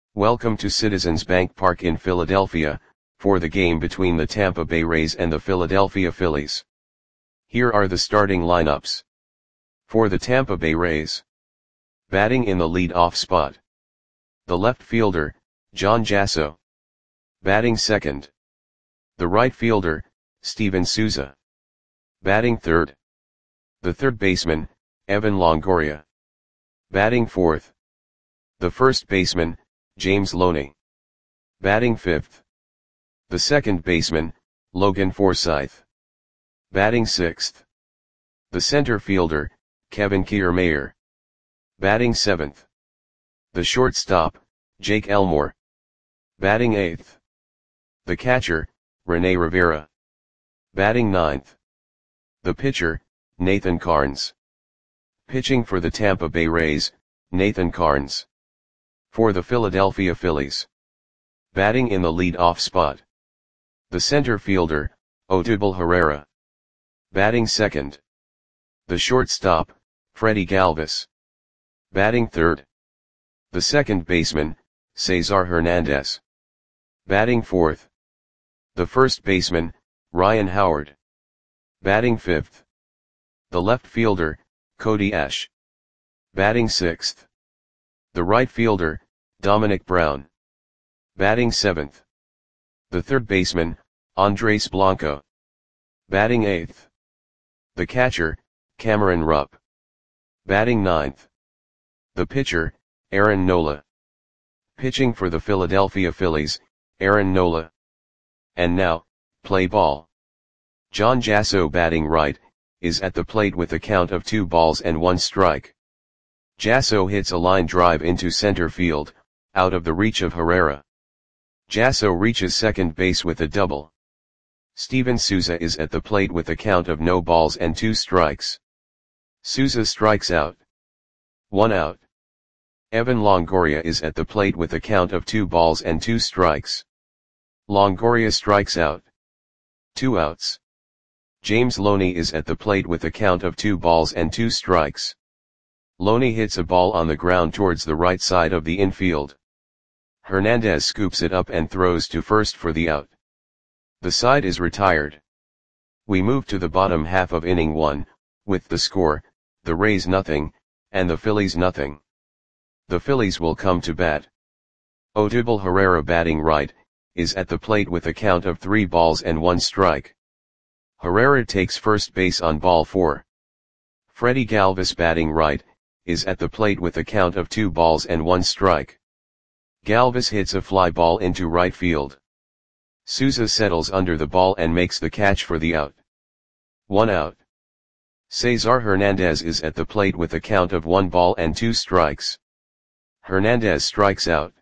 Welcome to Citizens Bank Park in Philadelphia, for the game between the Tampa Bay Rays and the Philadelphia Phillies. Here are the starting lineups. For the Tampa Bay Rays. Batting in the lead-off spot. The left fielder, John Jasso. Batting second. The right fielder, Steven Souza. Batting third. The third baseman, Evan Longoria. Batting fourth. The first baseman, James Loney. Batting fifth. The second baseman, Logan Forsythe. Batting sixth. The center fielder, Kevin Kiermaier. Batting seventh. The shortstop, Jake Elmore. Batting eighth. The catcher, Rene Rivera. Batting ninth. The pitcher, Nathan Karns. Pitching for the Tampa Bay Rays, Nathan Karns. For the Philadelphia Phillies. Batting in the lead-off spot. The center fielder, Odubel Herrera. Batting second. The shortstop, Freddie Galvis. Batting third. The second baseman, Cesar Hernandez. Batting fourth. The first baseman, Ryan Howard. Batting fifth. The left fielder, Cody Ash. Batting sixth. The right fielder, Dominic Brown. Batting seventh. The third baseman, Andres Blanco. Batting eighth. The catcher, Cameron Rupp. Batting ninth. The pitcher, Aaron Nola. Pitching for the Philadelphia Phillies, Aaron Nola. And now, play ball. John Jasso batting right, is at the plate with a count of 2-1 strike. Jasso hits a line drive into center field, out of the reach of Herrera. Jasso reaches second base with a double. Steven Souza is at the plate with a count of 0-2 strikes. Souza strikes out. 1 out. Evan Longoria is at the plate with a count of 2-2 strikes. Longoria strikes out. 2 outs. James Loney is at the plate with a count of 2-2 strikes. Loney hits a ball on the ground towards the right side of the infield. Hernandez scoops it up and throws to first for the out. The side is retired. We move to the bottom half of inning 1, with the score, the Rays 0, and the Phillies 0. The Phillies will come to bat. Odubel Herrera batting right, is at the plate with a count of 3-1 strike. Herrera takes first base on ball 4. Freddie Galvis batting right, is at the plate with a count of 2-1 strike. Galvis hits a fly ball into right field. Souza settles under the ball and makes the catch for the out. 1 out. Cesar Hernandez is at the plate with a count of 1-2 strikes. Hernandez strikes out.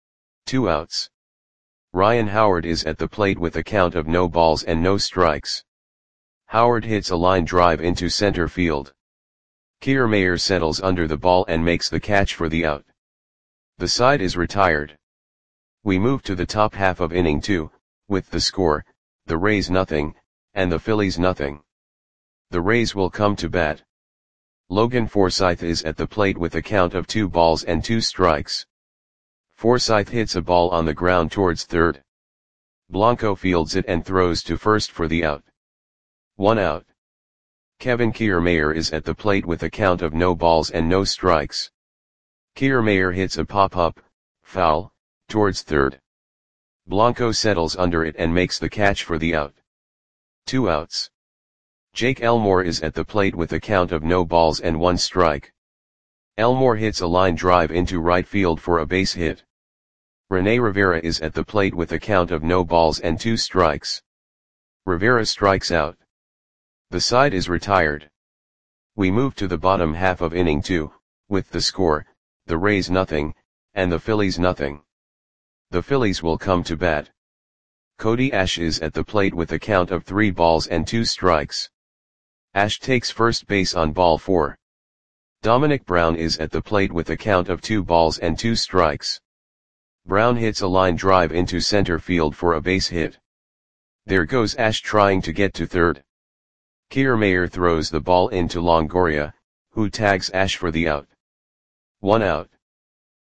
2 outs. Ryan Howard is at the plate with a count of 0 strikes. Howard hits a line drive into center field. Kiermaier settles under the ball and makes the catch for the out. The side is retired. We move to the top half of inning 2, with the score, the Rays 0, and the Phillies 0. The Rays will come to bat. Logan Forsythe is at the plate with a count of 2-2 strikes. Forsythe hits a ball on the ground towards third. Blanco fields it and throws to first for the out. 1 out. Kevin Kiermaier is at the plate with a count of 0 strikes. Kiermaier hits a pop-up, foul, towards third. Blanco settles under it and makes the catch for the out. 2 outs. Jake Elmore is at the plate with a count of 0-1 strike. Elmore hits a line drive into right field for a base hit. Rene Rivera is at the plate with a count of 0-2 strikes. Rivera strikes out. The side is retired. We move to the bottom half of inning 2, with the score, the Rays 0, and the Phillies 0. The Phillies will come to bat. Cody Ash is at the plate with a count of 3-2 strikes. Ash takes first base on ball 4. Dominic Brown is at the plate with a count of 2-2 strikes. Brown hits a line drive into center field for a base hit. There goes Ash trying to get to third. Kiermaier throws the ball into Longoria, who tags Ash for the out. 1 out.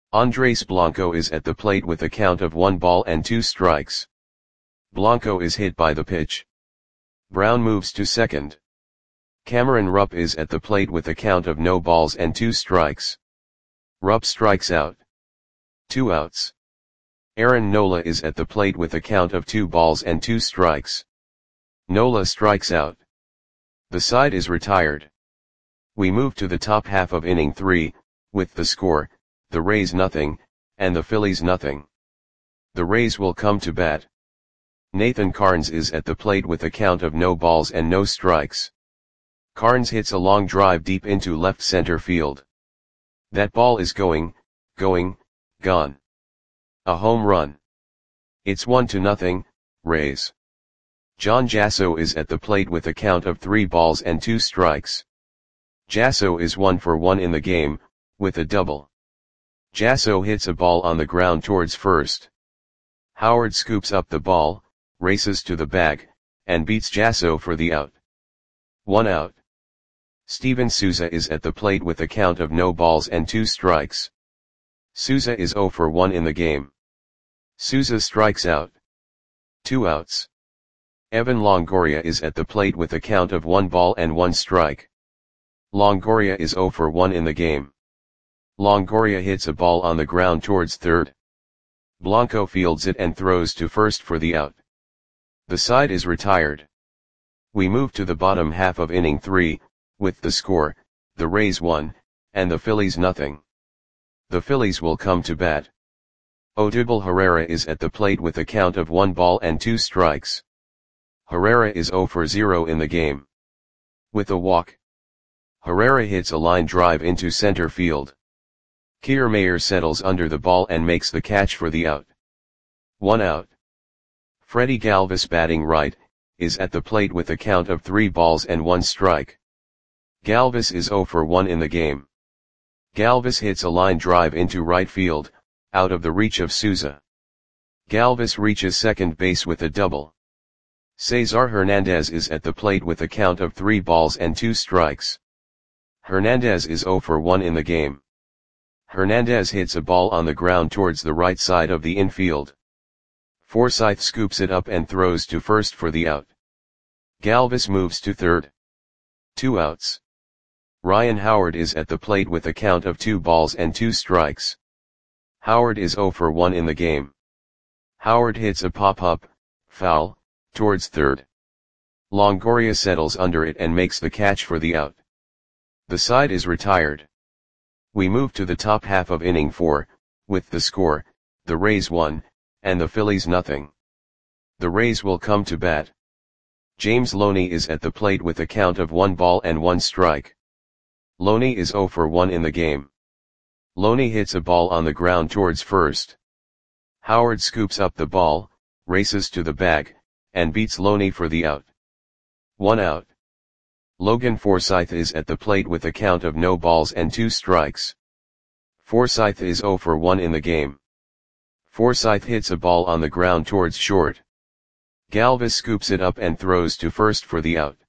Andres Blanco is at the plate with a count of 1 ball and 2 strikes. Blanco is hit by the pitch. Brown moves to second. Cameron Rupp is at the plate with a count of no balls and 2 strikes. Rupp strikes out. 2 outs. Aaron Nola is at the plate with a count of 2 balls and 2 strikes. Nola strikes out. The side is retired. We move to the top half of inning 3, with the score, the Rays nothing, and the Phillies nothing. The Rays will come to bat. Nathan Carnes is at the plate with a count of no balls and no strikes. Carnes hits a long drive deep into left center field. That ball is gone. A home run. It's 1-0, Rays. John Jasso is at the plate with a count of 3 balls and 2 strikes. Jasso is 1 for 1 in the game, with a double. Jasso hits a ball on the ground towards first. Howard scoops up the ball, races to the bag, and beats Jasso for the out. 1 out. Steven Souza is at the plate with a count of no balls and 2 strikes. Souza is 0 for 1 in the game. Souza strikes out. 2 outs. Evan Longoria is at the plate with a count of 1 ball and 1 strike. Longoria is 0 for 1 in the game. Longoria hits a ball on the ground towards third. Blanco fields it and throws to first for the out. The side is retired. We move to the bottom half of inning 3, with the score, the Rays 1, and the Phillies nothing. The Phillies will come to bat. Odubel Herrera is at the plate with a count of 1 ball and 2 strikes. Herrera is 0 for 0 in the game. With a walk. Herrera hits a line drive into center field. Kiermaier settles under the ball and makes the catch for the out. 1 out. Freddie Galvis, batting right, is at the plate with a count of 3 balls and 1 strike. Galvis is 0 for 1 in the game. Galvis hits a line drive into right field, out of the reach of Souza. Galvis reaches second base with a double. Cesar Hernandez is at the plate with a count of 3 balls and 2 strikes. Hernandez is 0 for 1 in the game. Hernandez hits a ball on the ground towards the right side of the infield. Forsythe scoops it up and throws to first for the out. Galvis moves to third. 2 outs. Ryan Howard is at the plate with a count of 2 balls and 2 strikes. Howard is 0 for 1 in the game. Howard hits a pop-up, foul, towards third. Longoria settles under it and makes the catch for the out. The side is retired. We move to the top half of inning 4, with the score, the Rays 1, and the Phillies nothing. The Rays will come to bat. James Loney is at the plate with a count of 1 ball and 1 strike. Loney is 0 for 1 in the game. Loney hits a ball on the ground towards first. Howard scoops up the ball, races to the bag, and beats Loney for the out. 1 out. Logan Forsythe is at the plate with a count of no balls and 2 strikes. Forsythe is 0 for 1 in the game. Forsythe hits a ball on the ground towards short. Galvis scoops it up and throws to first for the out.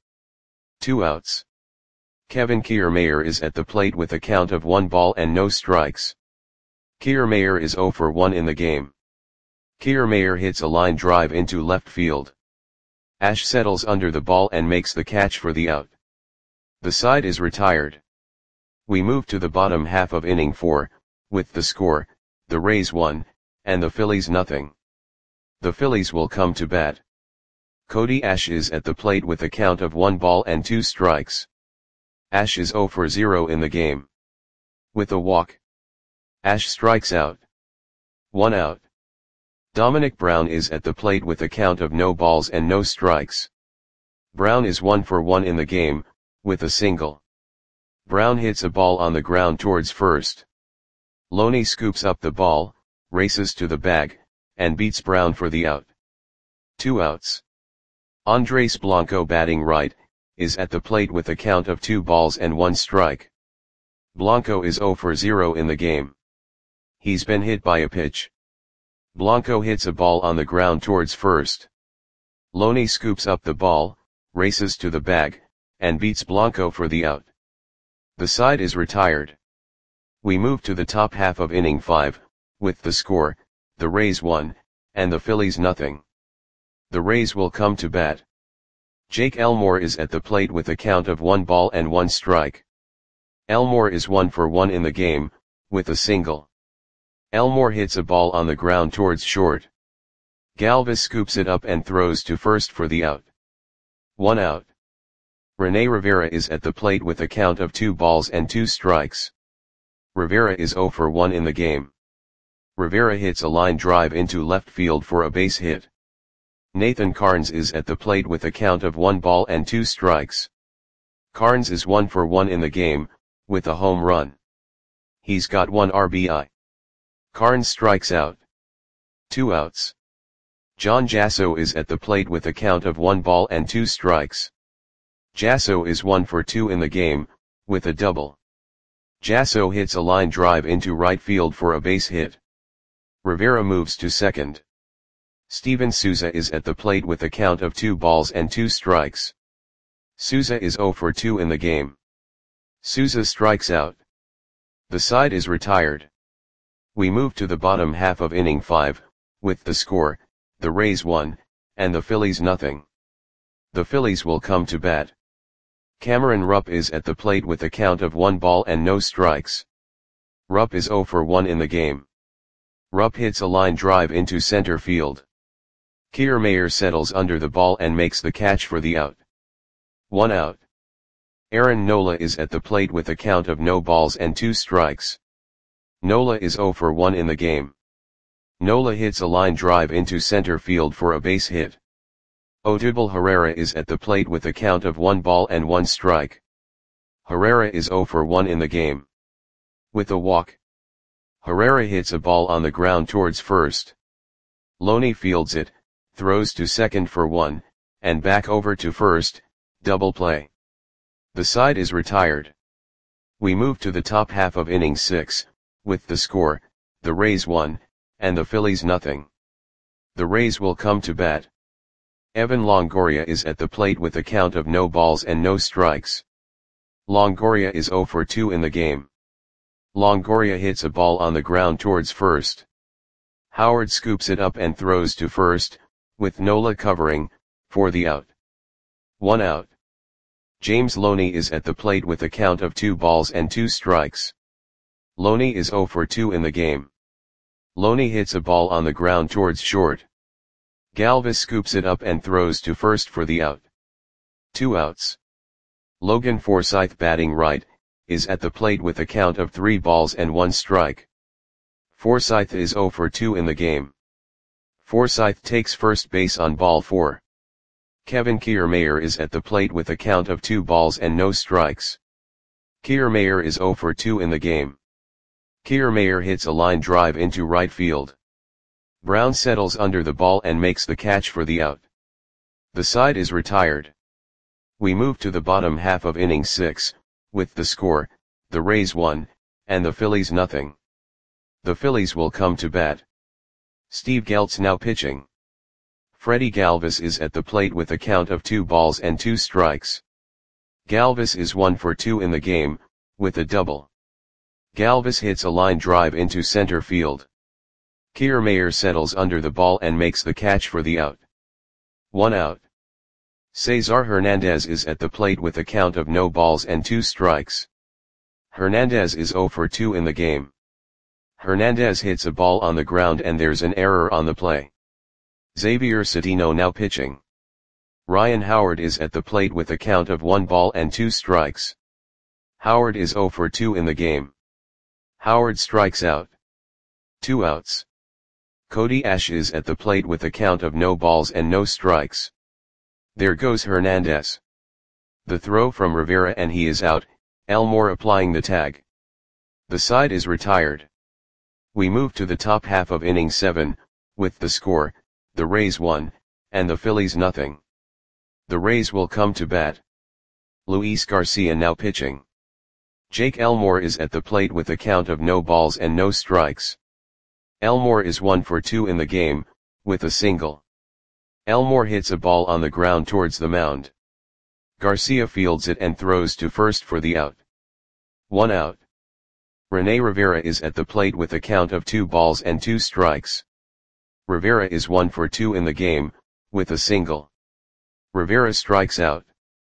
2 outs. Kevin Kiermaier is at the plate with a count of 1 ball and no strikes. Kiermaier is 0 for 1 in the game. Kiermaier hits a line drive into left field. Ash settles under the ball and makes the catch for the out. The side is retired. We move to the bottom half of inning 4, with the score, the Rays 1, and the Phillies nothing. The Phillies will come to bat. Cody Ash is at the plate with a count of 1 ball and 2 strikes. Ash is 0 for 0 in the game. With a walk. Ash strikes out. 1 out. Dominic Brown is at the plate with a count of no balls and no strikes. Brown is 1 for 1 in the game, with a single. Brown hits a ball on the ground towards first. Loney scoops up the ball, races to the bag, and beats Brown for the out. 2 outs. Andres Blanco, batting right, is at the plate with a count of 2 balls and 1 strike. Blanco is 0 for 0 in the game. He's been hit by a pitch. Blanco hits a ball on the ground towards first. Loney scoops up the ball, races to the bag, and beats Blanco for the out. The side is retired. We move to the top half of inning 5, with the score, the Rays 1, and the Phillies nothing. The Rays will come to bat. Jake Elmore is at the plate with a count of 1 ball and 1 strike. Elmore is 1 for 1 in the game, with a single. Elmore hits a ball on the ground towards short. Galvis scoops it up and throws to first for the out. 1 out. Rene Rivera is at the plate with a count of 2 balls and 2 strikes. Rivera is 0 for 1 in the game. Rivera hits a line drive into left field for a base hit. Nathan Carnes is at the plate with a count of 1 ball and 2 strikes. Carnes is 1 for 1 in the game, with a home run. He's got 1 RBI. Carnes strikes out. 2 outs. John Jasso is at the plate with a count of 1 ball and 2 strikes. Jasso is 1 for 2 in the game, with a double. Jasso hits a line drive into right field for a base hit. Rivera moves to second. Steven Souza is at the plate with a count of 2 balls and 2 strikes. Souza is 0 for 2 in the game. Souza strikes out. The side is retired. We move to the bottom half of inning 5, with the score, the Rays 1, and the Phillies nothing. The Phillies will come to bat. Cameron Rupp is at the plate with a count of 1 ball and no strikes. Rupp is 0 for 1 in the game. Rupp hits a line drive into center field. Kiermaier settles under the ball and makes the catch for the out. 1 out. Aaron Nola is at the plate with a count of no balls and 2 strikes. Nola is 0 for 1 in the game. Nola hits a line drive into center field for a base hit. Odubel Herrera is at the plate with a count of 1 ball and 1 strike. Herrera is 0 for 1 in the game. With a walk. Herrera hits a ball on the ground towards first. Loney fields it, throws to second for 1, and back over to first, double play. The side is retired. We move to the top half of inning 6, with the score, the Rays 1, and the Phillies nothing. The Rays will come to bat. Evan Longoria is at the plate with a count of no balls and no strikes. Longoria is 0 for 2 in the game. Longoria hits a ball on the ground towards first. Howard scoops it up and throws to first, with Nola covering, for the out. 1 out. James Loney is at the plate with a count of 2 balls and 2 strikes. Loney is 0 for 2 in the game. Loney hits a ball on the ground towards short. Galvis scoops it up and throws to first for the out. 2 outs. Logan Forsythe batting right, is at the plate with a count of 3 balls and 1 strike. Forsythe is 0 for 2 in the game. Forsythe takes first base on ball 4. Kevin Kiermaier is at the plate with a count of 2 balls and no strikes. Kiermaier is 0 for 2 in the game. Kiermaier hits a line drive into right field. Brown settles under the ball and makes the catch for the out. The side is retired. We move to the bottom half of inning 6, with the score, the Rays 1, and the Phillies nothing. The Phillies will come to bat. Steve Geltz now pitching. Freddie Galvis is at the plate with a count of 2 balls and 2 strikes. Galvis is 1 for 2 in the game, with a double. Galvis hits a line drive into center field. Kiermaier settles under the ball and makes the catch for the out. 1 out. Cesar Hernandez is at the plate with a count of no balls and 2 strikes. Hernandez is 0 for 2 in the game. Hernandez hits a ball on the ground and there's an error on the play. Xavier Cedeno now pitching. Ryan Howard is at the plate with a count of 1 ball and 2 strikes. Howard is 0 for 2 in the game. Howard strikes out. 2 outs. Cody Ash is at the plate with a count of no balls and no strikes. There goes Hernandez. The throw from Rivera and he is out, Elmore applying the tag. The side is retired. We move to the top half of inning 7, with the score, the Rays 1, and the Phillies nothing. The Rays will come to bat. Luis Garcia now pitching. Jake Elmore is at the plate with a count of no balls and no strikes. Elmore is 1 for 2 in the game, with a single. Elmore hits a ball on the ground towards the mound. Garcia fields it and throws to first for the out. 1 out. Rene Rivera is at the plate with a count of 2 balls and 2 strikes. Rivera is 1 for 2 in the game, with a single. Rivera strikes out.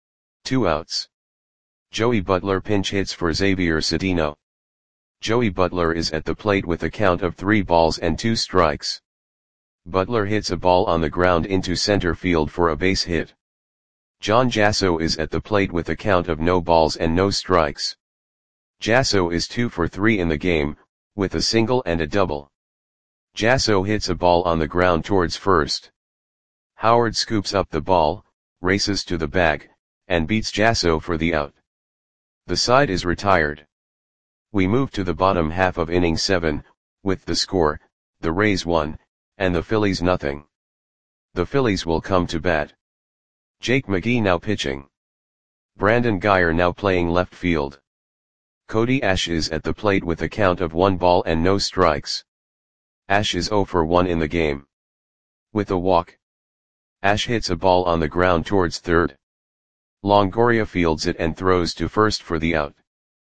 2 outs. Joey Butler pinch hits for Xavier Cedeno. Joey Butler is at the plate with a count of 3 balls and 2 strikes. Butler hits a ball on the ground into center field for a base hit. John Jasso is at the plate with a count of no balls and no strikes. Jasso is 2 for 3 in the game, with a single and a double. Jasso hits a ball on the ground towards first. Howard scoops up the ball, races to the bag, and beats Jasso for the out. The side is retired. We move to the bottom half of inning 7, with the score, the Rays 1, and the Phillies nothing. The Phillies will come to bat. Jake McGee now pitching. Brandon Guyer now playing left field. Cody Ash is at the plate with a count of 1 ball and no strikes. Ash is 0 for 1 in the game. With a walk. Ash hits a ball on the ground towards third. Longoria fields it and throws to first for the out.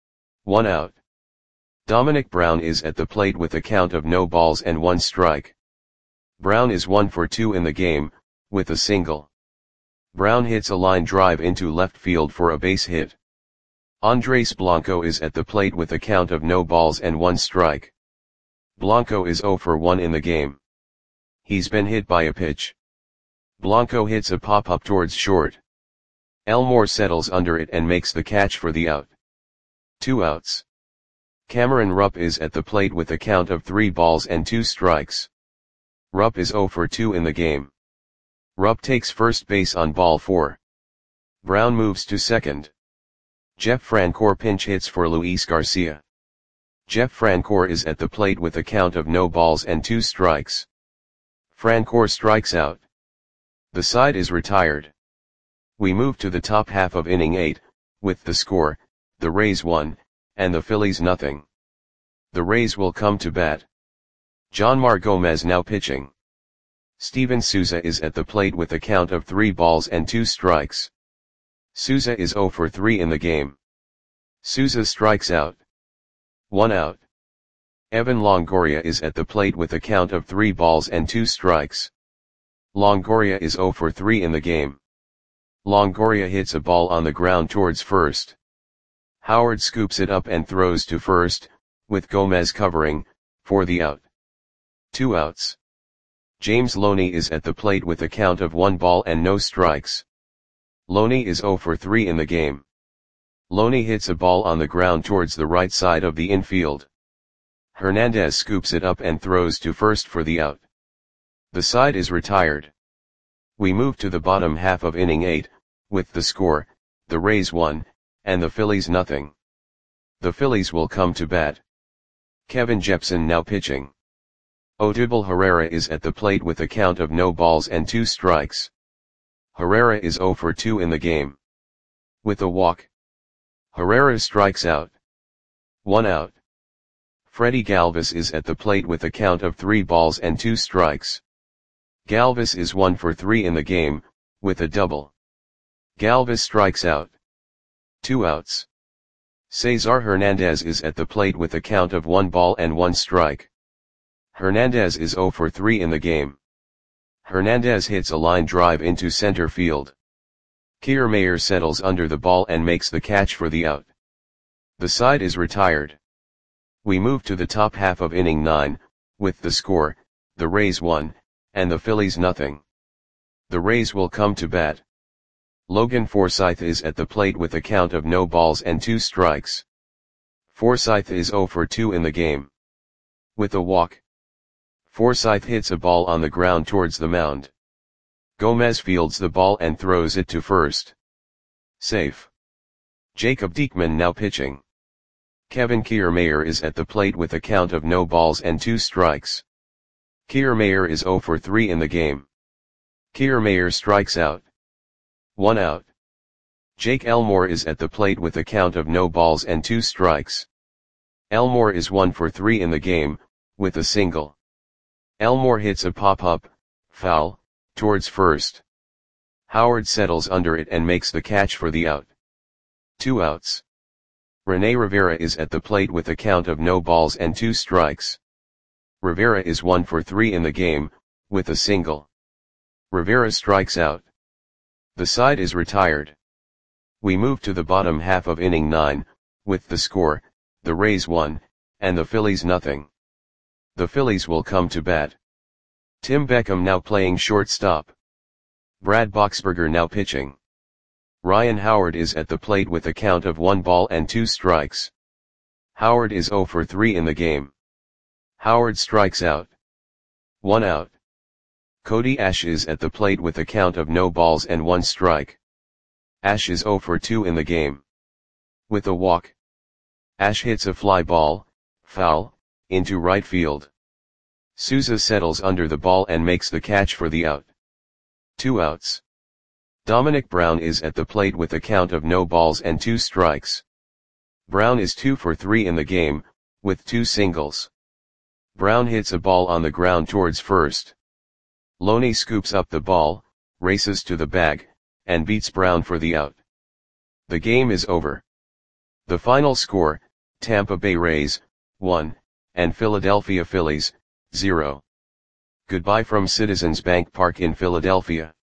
1 out. Dominic Brown is at the plate with a count of no balls and 1 strike. Brown is 1 for 2 in the game, with a single. Brown hits a line drive into left field for a base hit. Andres Blanco is at the plate with a count of no balls and 1 strike. Blanco is 0 for 1 in the game. He's been hit by a pitch. Blanco hits a pop-up towards short. Elmore settles under it and makes the catch for the out. 2 outs. Cameron Rupp is at the plate with a count of 3 balls and 2 strikes. Rupp is 0 for 2 in the game. Rupp takes first base on ball 4. Brown moves to second. Jeff Francoeur pinch hits for Luis Garcia. Jeff Francoeur is at the plate with a count of no balls and 2 strikes. Francoeur strikes out. The side is retired. We move to the top half of inning 8, with the score, the Rays 1, and the Phillies nothing. The Rays will come to bat. Jonmar Gomez now pitching. Steven Souza is at the plate with a count of 3 balls and 2 strikes. Souza is 0 for 3 in the game. Souza strikes out. 1 out. Evan Longoria is at the plate with a count of 3 balls and 2 strikes. Longoria is 0 for 3 in the game. Longoria hits a ball on the ground towards first. Howard scoops it up and throws to first, with Gomez covering, for the out. 2 outs. James Loney is at the plate with a count of 1 ball and no strikes. Loney is 0 for 3 in the game. Loney hits a ball on the ground towards the right side of the infield. Hernandez scoops it up and throws to first for the out. The side is retired. We move to the bottom half of inning 8, with the score, the Rays 1, and the Phillies nothing. The Phillies will come to bat. Kevin Jepson now pitching. Odubel Herrera is at the plate with a count of no balls and 2 strikes. Herrera is 0 for 2 in the game. With a walk. Herrera strikes out. 1 out. Freddie Galvis is at the plate with a count of 3 balls and 2 strikes. Galvis is 1 for 3 in the game, with a double. Galvis strikes out. 2 outs. Cesar Hernandez is at the plate with a count of 1 ball and 1 strike. Hernandez is 0 for 3 in the game. Hernandez hits a line drive into center field. Kiermaier settles under the ball and makes the catch for the out. The side is retired. We move to the top half of inning 9, with the score, the Rays 1, and the Phillies nothing. The Rays will come to bat. Logan Forsythe is at the plate with a count of no balls and 2 strikes. Forsythe is 0 for 2 in the game. With a walk. Forsythe hits a ball on the ground towards the mound. Gomez fields the ball and throws it to first. Safe. Jacob Diekman now pitching. Kevin Kiermaier is at the plate with a count of no balls and 2 strikes. Kiermaier is 0 for 3 in the game. Kiermaier strikes out. 1 out. Jake Elmore is at the plate with a count of no balls and 2 strikes. Elmore is 1 for 3 in the game, with a single. Elmore hits a pop-up, foul, towards first. Howard settles under it and makes the catch for the out. 2 outs. Rene Rivera is at the plate with a count of no balls and 2 strikes. Rivera is 1 for 3 in the game, with a single. Rivera strikes out. The side is retired. We move to the bottom half of inning 9, with the score, the Rays 1, and the Phillies nothing. The Phillies will come to bat. Tim Beckham now playing shortstop. Brad Boxberger now pitching. Ryan Howard is at the plate with a count of 1 ball and 2 strikes. Howard is 0 for 3 in the game. Howard strikes out. 1 out. Cody Ash is at the plate with a count of no balls and 1 strike. Ash is 0 for 2 in the game. With a walk, Ash hits a fly ball, foul, into right field. Souza settles under the ball and makes the catch for the out. 2 outs. Dominic Brown is at the plate with a count of no balls and 2 strikes. Brown is 2 for 3 in the game, with 2 singles. Brown hits a ball on the ground towards first. Loney scoops up the ball, races to the bag, and beats Brown for the out. The game is over. The final score, Tampa Bay Rays, 1, and Philadelphia Phillies, 0. Goodbye from Citizens Bank Park in Philadelphia.